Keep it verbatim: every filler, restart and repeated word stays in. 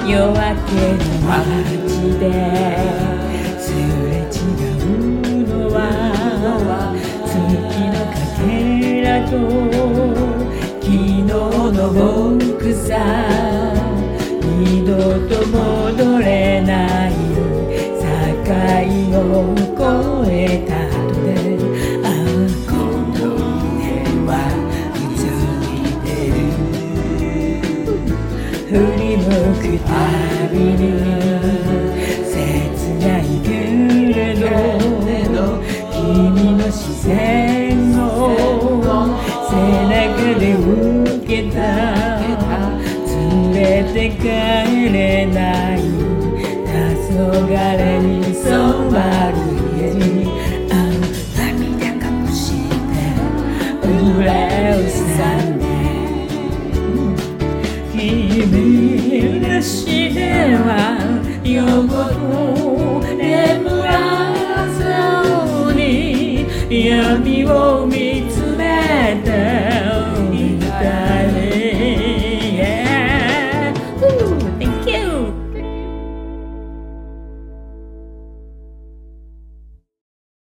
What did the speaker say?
夜明けの街ですれ違うのは月のかけらと昨日の僕さ。二度と戻れない境を越えた後で、あこの胸はうついてる。振り向くたびに切ないけれど君の視線を背中で受けた。連れて帰れない黄昏に染まる家にあの涙隠して裏をさんで君なしでは夜ごと眠らずに闇を見